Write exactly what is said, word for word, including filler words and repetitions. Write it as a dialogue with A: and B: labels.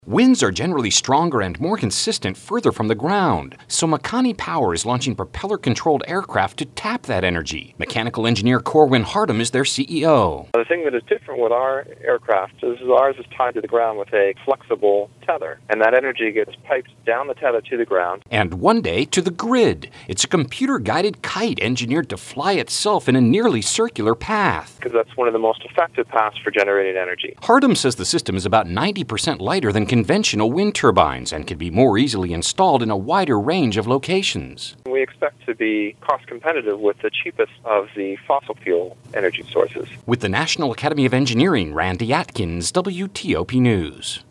A: Winds are generally stronger and more consistent further from the ground, so Makani Power is launching propeller-controlled aircraft to tap that energy. Mechanical engineer Corwin Hardum is their C E O.
B: The thing that is different with our aircraft is ours is tied to the ground with a flexible tether, and that energy gets piped down the tether to the ground.
A: And one day to the grid. It's a computer-guided kite engineered to fly itself in a nearly circular path.
B: Because that's one of the most effective paths for generating energy.
A: Hardum says the system is about ninety percent lighter than conventional wind turbines and can be more easily installed in a wider range of locations.
B: We expect to be cost competitive with the cheapest of the fossil fuel energy sources.
A: With the National Academy of Engineering, Randy Atkins, W T O P News.